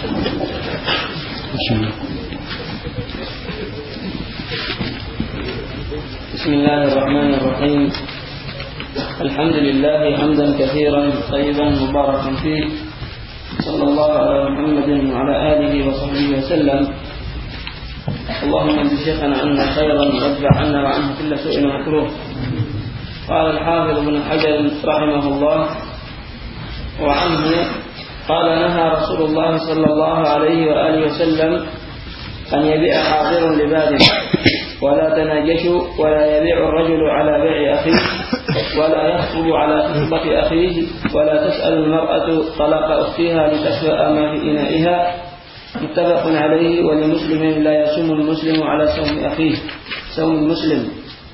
بسم الله الرحمن الرحيم. الحمد لله حمدا كثيرا طيبا مباركا فيه، صلى الله على محمد وعلى آله وصحبه وسلم. اللهم انت شيخنا عنا خيرا وادفع عنا وعنه كل سوء ومكروه. قال الحافظ ابن حجر رحمه الله وعنه قال: نهى رسول الله صلى الله عليه وآله وسلم أن يبيع حاضر لباد، ولا تناجشوا، ولا يبيع الرجل على بيع أخيه، ولا يخطب على خطبة أخيه، ولا تسأل المرأة طلاق أختها لتسوأ ما في إنائها. متفق عليه. ولمسلم: لا يصوم المسلم على صوم أخيه، صوم المسلم.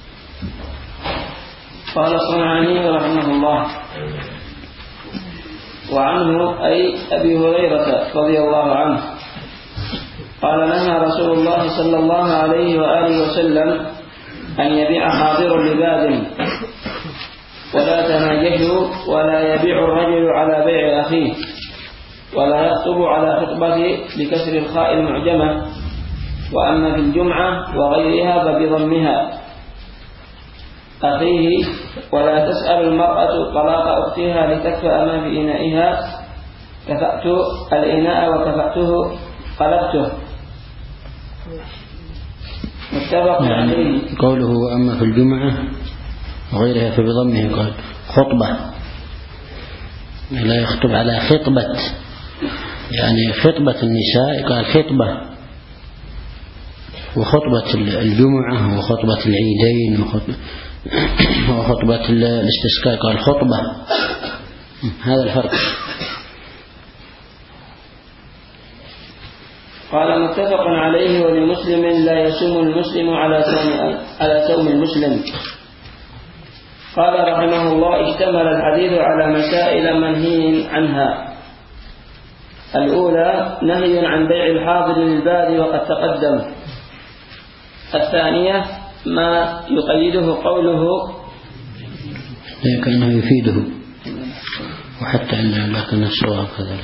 قال الصنعاني رحمه الله وعنه أي أبي هريرة رضي الله عنه قال: نهى رسول الله صلى الله عليه وآله وسلم أن يبيع حاضر لباد، ولا تناجشوا، ولا يبيع الرجل على بيع أخيه، ولا يخطب على خطبته بكسر الخاء المعجمة. وأما في الجمعة وغيرها فبضمها أخيه. ولا تسأل المرأة طلاق أختها لتكفأ ما في إنائها. كفأت الإناء وكفأته قلبته. متفق عليه. قوله وأما في الجمعة وغيرها فبضمه قال خطبة، لا يخطب على خطبة، يعني خطبة النساء قال خطبة، وخطبة الجمعة وخطبة العيدين وخطبة الاستسقاء قال خطبة. هذا الفرق. قال: متفق عليه. ولمسلم: لا يصوم المسلم على صوم المسلم. قال رحمه الله: اشتمل الحديث على مسائل منهي عنها. الأولى: نهي عن بيع الحاضر للباد وقد تقدم. الثانية: ما يقيده قوله كأنه يفيده، وحتى أن لكن الصواب كذلك.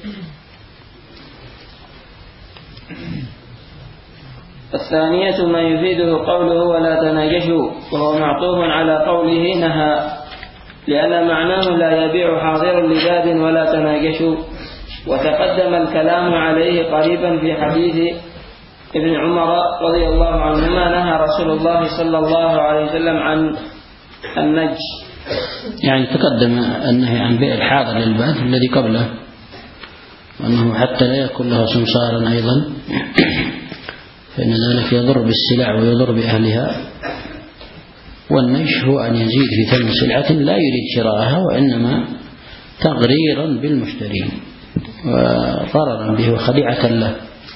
الثانية: ما يفيده قوله ولا تناجشوا، وهو معطوف على قوله نهى، لأن معناه لا يبيع حاضر لباد ولا تناجشوا. وتقدم الكلام عليه قريبا في حديث ابن عمر رضي الله عنهما: نهى رسول الله صلى الله عليه وسلم عن النج. يعني تقدم النهي عن بيع الحاضر للباد الذي قبله، وأنه حتى لا يكون له سمسارا أيضا، فإن ذلك يضر بالسلع ويضر بأهلها. والنج هو أن يزيد في ثمن سلعة لا يريد شراءها، وإنما تغريرا بالمشتري وضررا به وخديعة له.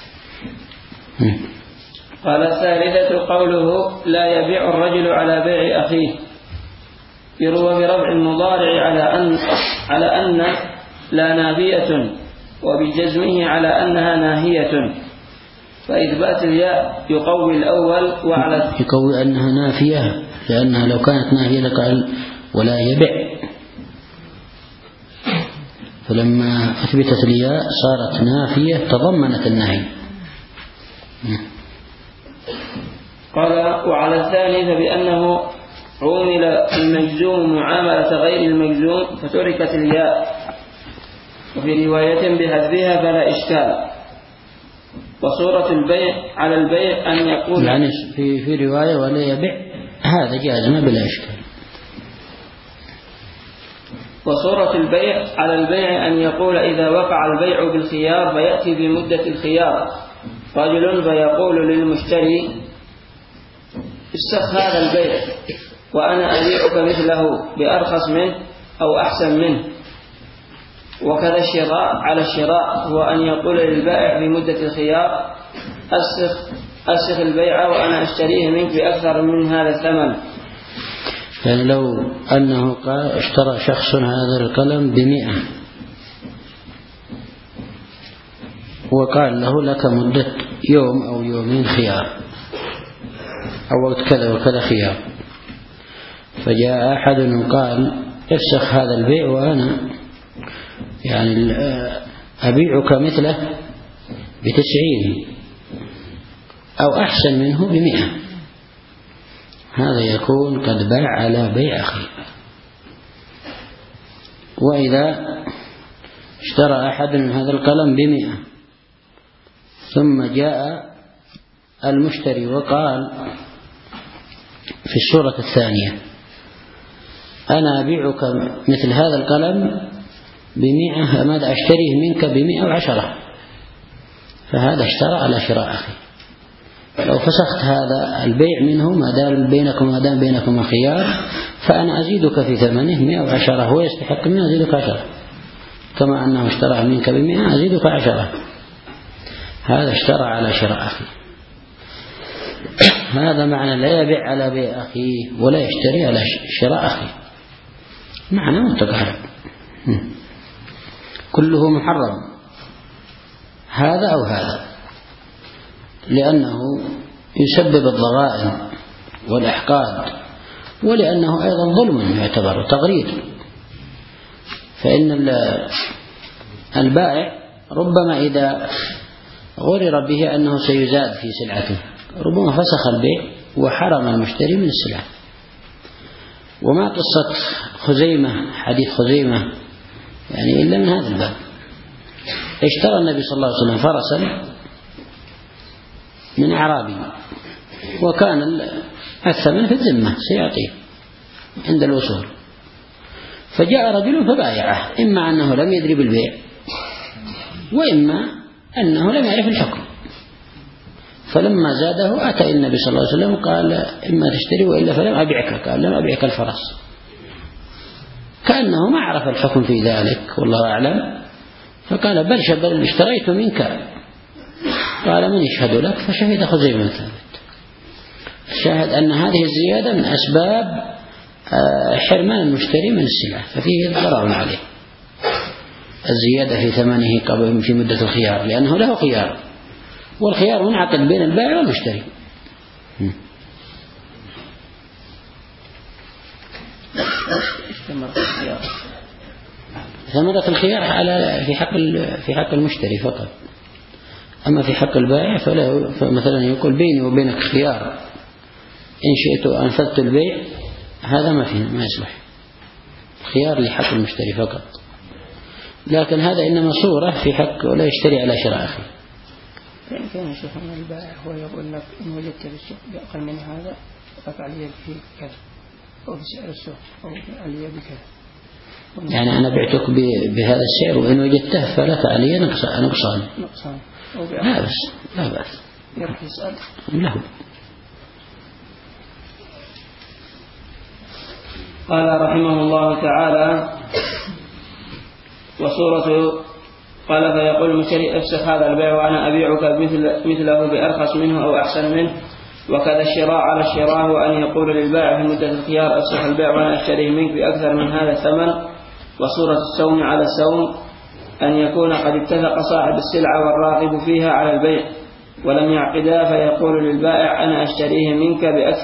قال: الثالثة قوله لا يبيع الرجل على بيع أخيه، يروى برفع المضارع على أن لا نافية، وبجزمه على أنها ناهية، فإثبات الياء يقوي الأول يقوي أنها نافية، لأنها لو كانت ناهية لقال ولا يبيع، فلما أثبتت الياء صارت نافية تضمنت النهي. قال: وعلى الثاني فبأنه عومل المجزوم معاملة غير المجزوم فتركت الياء، وفي رواية بحذفها فلا إشكال. وصورة البيع على البيع أن يقول، يعني في رواية ولا يبيع، هذا جازم بلا إشكال. وصورة البيع على البيع أن يقول إذا وقع البيع بالخيار فيأتي بمدة الخيار رجل فيقول للمشتري: استخ هذا البيع وأنا أبيعك مثله بأرخص منه أو أحسن منه. وكذا الشراء على الشراء هو أن يقول للبائع في مدة الخيار: أسخ البيع وأنا أشتريه منك بأكثر من هذا الثمن. يعني لو أنه قال اشترى شخص هذا القلم ب100 وقال له لك مدة يوم أو يومين خيار، أو وقت كذا وكذا خيار، فجاء أحد وقال افسخ هذا البيع وأنا يعني أبيعك مثله ب90 أو أحسن منه ب100، هذا يكون قد باع على بيع أخيه. وإذا اشترى أحد من هذا القلم ب100 ثم جاء المشتري وقال في الصورة الثانية: أنا أبيعك مثل هذا القلم ب100، ماذا أشتريه منك ب110، فهذا اشترى على شراء أخي. لو فسخت هذا البيع منه ما دام بينكما خيار، فأنا أزيدك في ثمنه 110، هو يستحق منه أزيدك 10، كما أنه اشترى منك ب100 أزيدك 10. هذا اشترى على شراء أخي. هذا معنى لا يبيع على بيع أخيه ولا يشتري على شراء أخيه، معنى متقارب، كله محرم، هذا أو هذا، لأنه يسبب الضغائن والإحقاد، ولأنه أيضا ظلم يعتبر تغرير. فإن البائع ربما إذا غرر به أنه سيزاد في سلعته ربما فسخ البيع وحرم المشتري من السلعة. وما قصة خزيمة، حديث خزيمة يعني إلا من هذا الباب. اشترى النبي صلى الله عليه وسلم فرسا من أعرابي، وكان الثمن في الذمة سيعطيه عند الوصول، فجاء رجل فبايعه، إما أنه لم يدري بالبيع وإما أنه لم يعرف الحكم، فلما زاده أتى النبي صلى الله عليه وسلم قال: إما تشتري وإلا فلم أبيعك. قال: لم أبيعك الفرس، كأنه ما عرف الحكم في ذلك والله أعلم، فقال: بل اشتريت منك. قال: من يشهد لك؟ فشهد خزيمة ثابت. شاهد أن هذه الزيادة من أسباب حرمان المشتري من السلعة، ففيه ضرر عليه الزيادة في ثمنه قبل في مدة الخيار، لأنه له خيار، والخيار منعقد بين البائع والمشتري. ثمرة الخيار في حق المشتري فقط، أما في حق البائع فمثلا يقول: بيني وبينك خيار، إن شئت أنفذت البيع، هذا ما يصلح، خيار لحق المشتري فقط. لكن هذا إنما صورة في حق ولا يشتري على شراء أخي. كان شيخ من البائع هو يقول لك: إن وجدت بالسوق بأقل من هذا فقط علي فيه كذا، أو بسعر السوق، أو علي بكذا. يعني أنا بعتك بهذا السعر، وإن وجدته فلك علي نقصان. لا بأس يروح يسأل له. قال رحمه الله تعالى: وصورة قال: فيقول المشتري: افسخ هذا البيع وأنا أبيعك مثله بأرخص منه أو أحسن منه. وكذا الشراء على الشراء، وأن يقول للبائع في مدة الخيار: افسخ البيع وأنا أشتريه منك بأكثر من هذا الثمن. وصورة السوم على السوم أن يكون قد اتفق صاحب السلعة والراغب فيها على البيع ولم يعقدا، فيقول للبائع: أنا أشتريه منك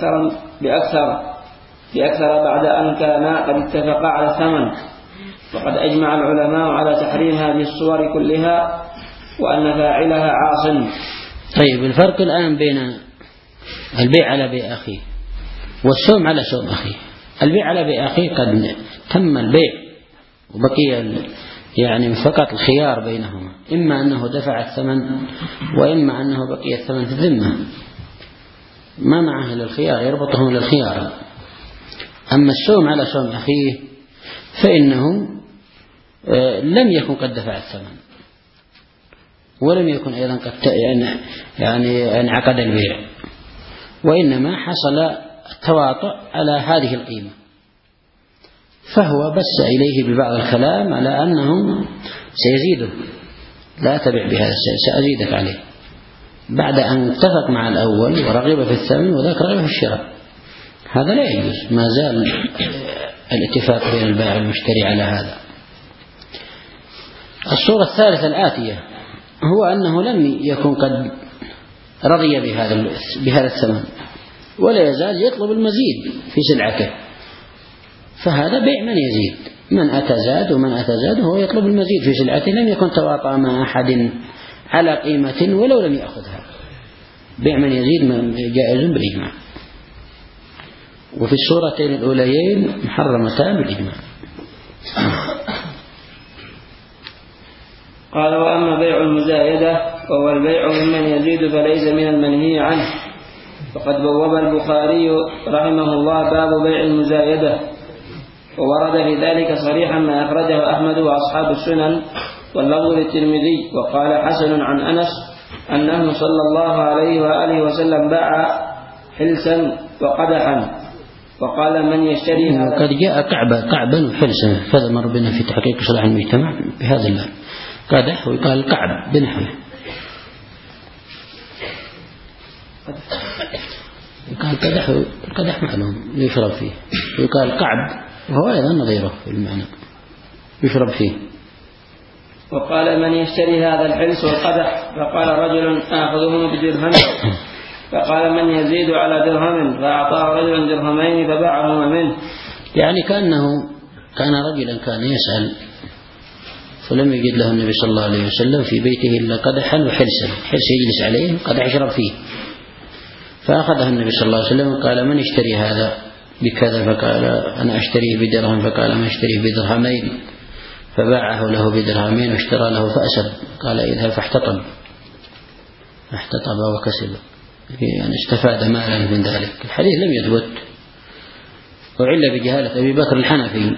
بأكثر بعد أن كانا قد اتفقا على الثمن. وقد أجمع العلماء على تحريم هذه الصور كلها، وأن فاعلها عاص. طيب، الفرق الآن بين البيع على بيع أخيه والسوم على سوم أخيه. البيع على بيع أخيه قد تم البيع وبقي يعني فقط الخيار بينهما، إما أنه دفع الثمن وإما أنه بقي الثمن في الذمة، ما معه إلا الخيار، يربطه إلى الخيار. أما السوم على سوم أخيه فإنه لم يكن قد دفع الثمن، ولم يكن أيضا قد يعني انعقد البيع، وإنما حصل التواطؤ على هذه القيمة، فهو بس إليه ببعض الكلام على أنه سيزيده: لا تبع بهذا السعر، سأزيدك عليه، بعد أن اتفق مع الأول ورغب في الثمن وذاك رغب في الشراء. هذا لا يجوز، ما زال الاتفاق بين البائع والمشتري على هذا. الصورة الثالثة الآتية هو أنه لم يكن قد رضي بهذا الثمن، ولا يزال يطلب المزيد في سلعته، فهذا بيع من يزيد، من أتى زاد ومن أتى زاد، وهو يطلب المزيد في سلعته، لم يكن تواطأ مع أحد على قيمة ولو لم يأخذها. بيع من يزيد جائز بالإجماع. وفي الصورتين الأوليين محرمتان بالإجماع. قال وأما بيع المزايدة وهو البيع ممن يزيد فليس من المنهي عنه، فقد بوب البخاري رحمه الله باب بيع المزايدة، وورد في ذلك صريحا ما أخرجه أحمد وأصحاب السنن واللفظ للترمذي. وقال حسن عن أنس أنه صلى الله عليه وآله وسلم باع حلسا وقدحا، وقال من يشتري هذا. وقد جاء كعبا وحلسا، هذا مر بنا في تحقيق صلاح المجتمع بهذا اللفظ، قدح ويقال كعب بنحوه، يقال قدح، القدح معلوم يشرب فيه، ويقال كعب وهو أيضا نظيره في المعنى يشرب فيه. وقال من يشتري هذا الحلس والقدح، فقال رجل آخذه بدرهم، فقال من يزيد على درهم، فأعطاه رجل درهمين فباعهما منه. يعني كان رجلا كان يسأل فلم يجد له النبي صلى الله عليه وسلم في بيته إلا قدحا وحلسا، حلس يجلس عليه قدح يشرب فيه، فأخذه النبي صلى الله عليه وسلم وقال من اشتري هذا بكذا، فقال أنا أشتريه بدرهم، فقال من اشتريه بدرهمين، فباعه له بدرهمين واشترى له فأسد، قال اذهب فاحتطب وكسب، يعني استفاد مالا من ذلك. الحديث لم يثبت، وعل بجهالة أبي بكر الحنفي،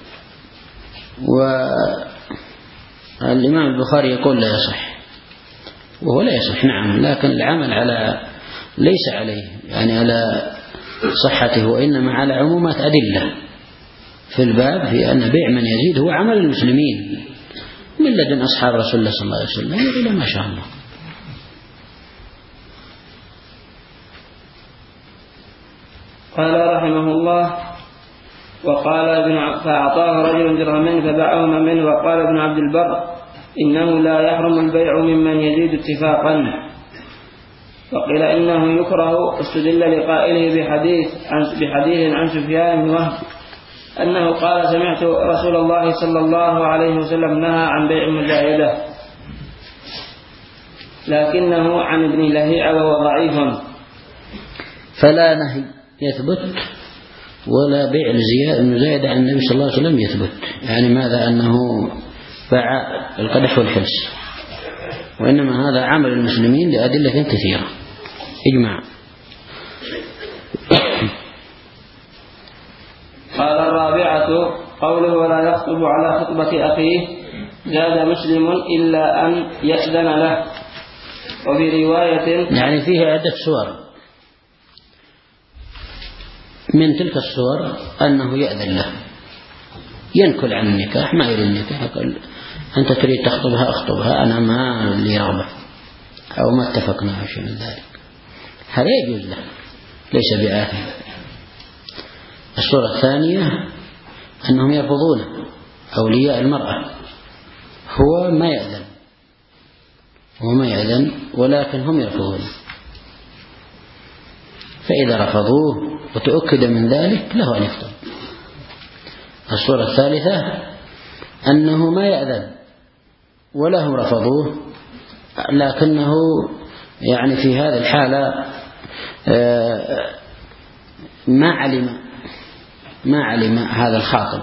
والإمام البخاري يقول لا يصح، وهو لا يصح نعم، لكن العمل على ليس عليه يعني على صحته، وإنما على عمومات أدلة في الباب في أن بيع من يزيد هو عمل المسلمين من لدن أصحاب رسول الله صلى الله عليه وسلم إلى ما شاء الله. قال رحمه الله وقال فأعطاه رجل درهمين فباعهما منه. وقال ابن عبد البر إنه لا يحرم البيع ممن يزيد اتفاقا، وقيل إنه يكره، استدل لقائله بحديث عن سفيان بن وهب أنه قال سمعت رسول الله صلى الله عليه وسلم نهى عن بيع المزايدة، لكنه عن ابن لهيعة وهو ضعيف، فلا نهي يثبت ولا بيع المزايدة عن النبي صلى الله عليه وسلم يثبت. يعني ماذا؟ أنه باع القدح والحلس، وإنما هذا عمل المسلمين لأدلة كثيرة إجماع. قال الرابعة قوله ولا يخطب على خطبة أخيه، زاد مسلم إلا أن يأذن له. وفي رواية يعني فيه عدة صور، من تلك الصور أنه يأذن له، ينكل عن النكاح، ما يريد النكاح، يقول أنت تريد تخطبها أخطبها، أنا ما لي رغبة أو ما اتفقنا على شيء من ذلك، هذا يجوز له ليس بآثم. الصورة الثانية أنهم يرفضون أولياء المرأة، هو ما يأذن ولكن هم يرفضون، فإذا رفضوه وتأكد من ذلك له أن يخطب. الصورة الثالثة أنه ما يأذن ولا هم رفضوه، لكنه يعني في هذه الحالة ما علم هذا الخاطب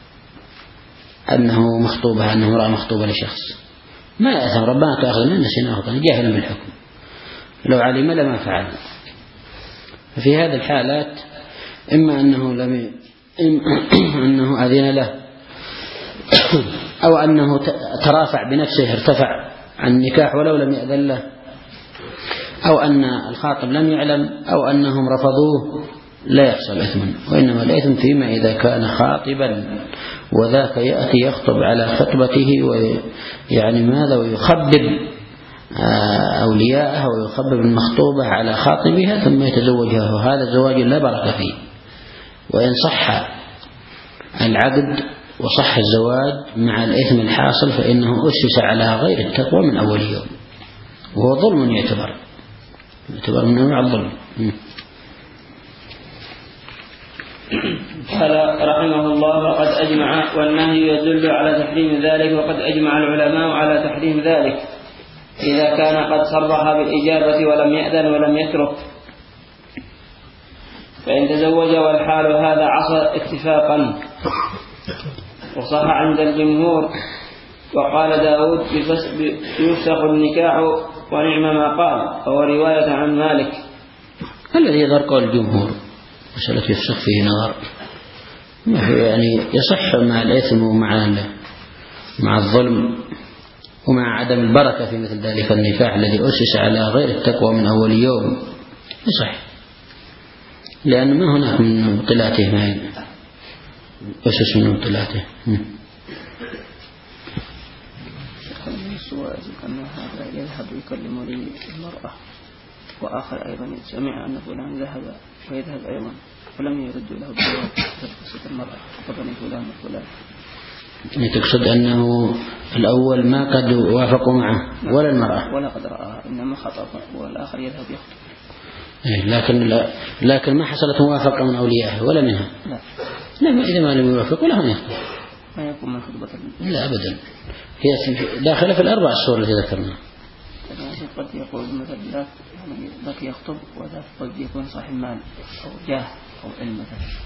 أنه مخطوبة، أنه امرأة مخطوبة لشخص، ما يأثم، ربنا تأخذنا نسيناه كان جاهلا بالحكم، لو علم لما فعل. في هذه الحالات إما أنه أذن له، أو أنه ترافع بنفسه ارتفع عن النكاح ولو لم يأذن له، أو أن الخاطب لم يعلم، أو أنهم رفضوه، لا يحصل إثم، وإنما الإثم فيما إذا كان خاطبا وذاك يأتي يخطب على خطبته ويعني ماذا ويخبب أولياءه ويخبب المخطوبة على خاطبها ثم يتزوجها، وهذا زواج لا بركة فيه. وإن صح العقد وصح الزواج مع الإثم الحاصل فإنه أسس على غير التقوى من أول يوم، وهو ظلم يعتبر من أنواع الظلم. قال رحمه الله وقد أجمع، والنهي يدل على تحريم ذلك، وقد أجمع العلماء على تحريم ذلك، إذا كان قد صرح بالإجابة ولم يأذن ولم يترك. فإن تزوج والحال هذا عصى اتفاقا. وصح عند الجمهور. وقال داود يفسخ النكاح ونعم ما قال، وهو رواية عن مالك. الذي يظهر قول الجمهور مسألة يفسخ فيه نظر، يعني يصح مع الإثم مع الظلم ومع عدم البركة في مثل ذلك النكاح الذي أسس على غير التقوى من أول يوم، يصح، لأن ما هناك من مبطلاته، ما أسس من مبطلاته. السؤال أن هذا يذهب يكلم لي المرأة، وآخر أيضا سمع أن فلان ذهب ويذهب أيضا ولم يرد له بجواب قصة المرأة خطبني فلان وفلان. تقصد أنه الأول ما قد وافقوا معه ولا المرأة ولا قد رأى، إنما خطب والآخر يذهب يخطب. لكن ما حصلت موافقة من أوليائه ولا منها. لا إذا ما لم يوافقوا لهم يخطب، ما يكون من خطبة. لا أبدا، هي داخلة في الأربع الصور التي ذكرنا. قد يقول مثلا ذاك يخطب وذاك قد يكون صاحب مال أو جاه أو علم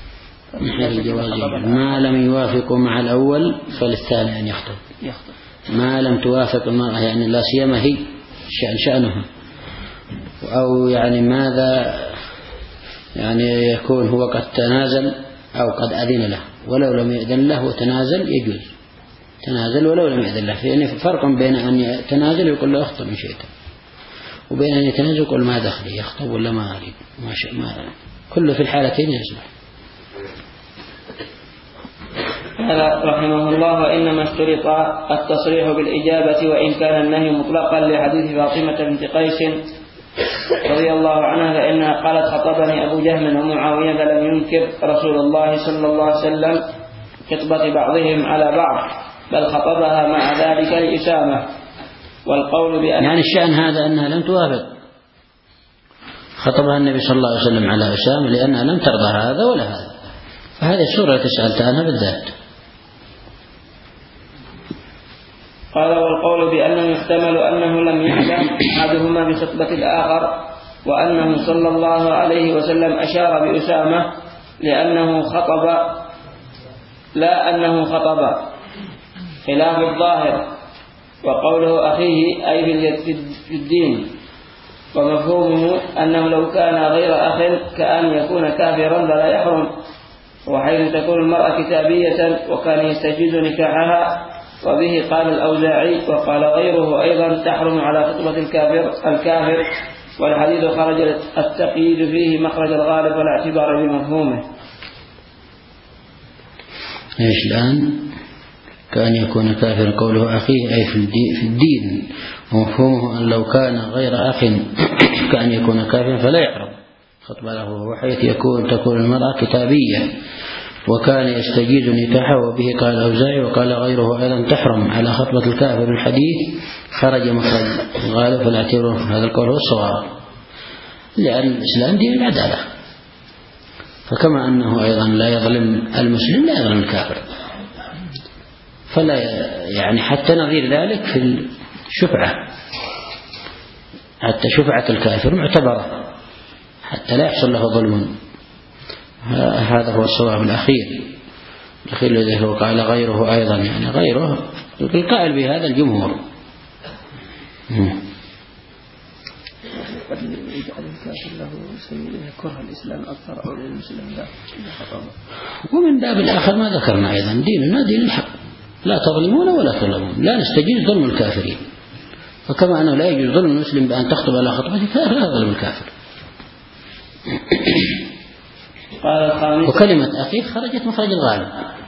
مثلا. ما لم يوافقوا مع الأول فللثاني أن يخطب. ما لم توافق المرأة، يعني لا سيما هي شأنها، أو يعني ماذا يعني يكون هو قد تنازل أو قد أذن له، ولو لم يأذن له وتنازل يجوز، تنازل ولو لم يأذن له. يعني فرق بين أن يتنازل يقول له أخطب إن شئت، وبين أن يتنازل يقول ما دخلي يخطب ولا ما أريد، كله في الحالتين يصلح. قال رحمه الله: وإنما اشترط التصريح بالإجابة وإن كان النهي مطلقا لحديث فاطمة بنت قيس رضي الله عنها، فإنها قالت: خطبني أبو جهم ومعاوية، فلم ينكر رسول الله صلى الله عليه وسلم خطبة بعضهم على بعض، بل خطبها مع ذلك لأسامة. والقول بأن يعني الشأن هذا أنها لم توافق، خطبها النبي صلى الله عليه وسلم على أسامة لأنها لم ترضى هذا ولا هذا، فهذه السورة التي سألت عنها بالذات. قال: والقول بأنه يحتمل أنه لم يعلم أحدهما بخطبة الآخر، وأنه صلى الله عليه وسلم أشار بأسامة لأنه خطب لا أنه خطب، خلاف الظاهر. وقوله أخيه أي في الدين، ومفهومه أنه لو كان غير أخ كأن يكون كافرا فلا يحرم، وحيث تكون المرأة كتابية وكان يستجيز نكاحها، وبه قال الأوزاعي وقال غيره أيضا تحرم على خطبة الكافر، والحديث خرج التقييد فيه مخرج الغالب ولا اعتبار بمفهومه. إيش الآن؟ كأن يكون كافر، قوله أخيه أي في الدين، ومفهومه أن لو كان غير أخ كأن يكون كافر فلا يحرم خطبة له، وحيث تكون المرأة كتابية وكان يستجيز نكاحه، وبه قال الأوزاعي وقال غيره أيضا تحرم على خطبة الكافر. الحديث خرج مخرج الغالب فلا اعتبره، هذا القول هو الصواب، لأن الإسلام دين العدالة، فكما أنه أيضا لا يظلم المسلم لا يظلم الكافر، فلا يعني حتى نظير ذلك في الشفعة، حتى شفعة الكافر معتبرة حتى لا يحصل له ظلم. هذا هو الصواب الأخير الذي هو قال غيره أيضا، يعني غيره القائل بهذا الجمهور. قد يجعل الكافر له سبيل كره الإسلام أكثر أو للمسلم لا خطابه. ومن باب الآخر ما ذكرنا أيضا ديننا دين الحق، لا تظلمون ولا تظلمون، لا نستجيز ظلم الكافرين، وكما أنه لا يجوز ظلم المسلم بأن تخطب على خطبته فلا ظلم الكافر. وكلمة أخيه خرجت مخرج الغالب.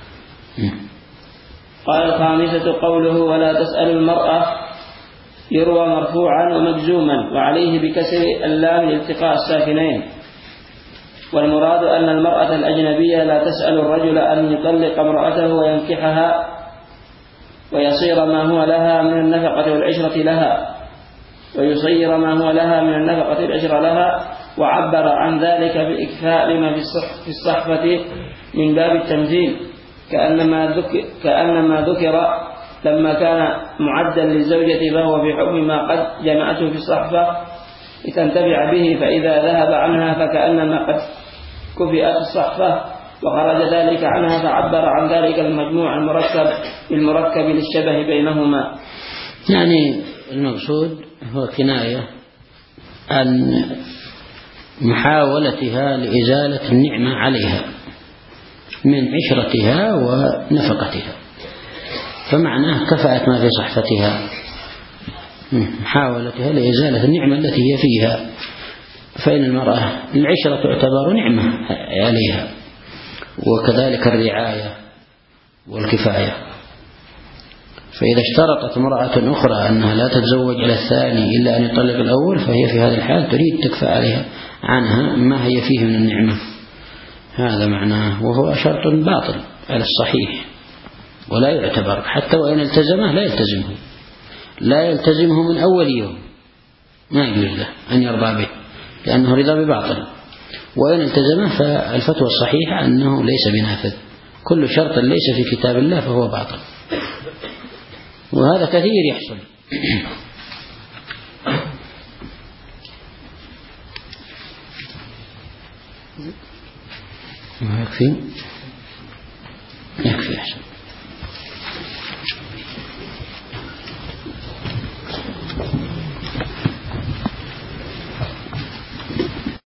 قال الخامسة قوله ولا تسأل المرأة، يروى مرفوعا ومجزوما وعليه بكسر اللام لالتقاء الساكنين، والمراد أن المرأة الأجنبية لا تسأل الرجل أن يطلق امرأته وينكحها ويصير ما هو لها من النفقة والعشرة لها، ويصير ما هو لها من النفقة والعشرة لها، وعبر عن ذلك بإكفاء لما في الصحفة من باب التمثيل، كأنما ذكر لما كان معدا للزوجة فهو في حكم ما قد جمعته في الصحفة لتنتفع به، فإذا ذهب عنها فكأنما قد كفئت الصحفة وخرج ذلك عنها، فعبر عن ذلك المجموع المركب للشبه بينهما. يعني المقصود هو كناية عن محاولتها لإزالة النعمة عليها من عشرتها ونفقتها، فمعناه كفأت ما في صحفتها، محاولتها لإزالة النعمة التي هي فيها. فإن المرأة العشرة تعتبر نعمة عليها، وكذلك الرعاية والكفاية. فإذا اشترطت امرأة أخرى أنها لا تتزوج على الثاني إلا أن يطلق الأول، فهي في هذا الحال تريد تكفى عليها عنها ما هي فيه من النعمة. هذا معناه، وهو شرط باطل على الصحيح ولا يعتبر، حتى وإن التزمه لا يلتزمه من أول يوم، ما يجوز له أن يرضى به لأنه رضا بباطل. وإن التزمه فالفتوى الصحيحة أنه ليس بنافذ، كل شرط ليس في كتاب الله فهو باطل، وهذا كثير يحصل. ما يكفي أحسن.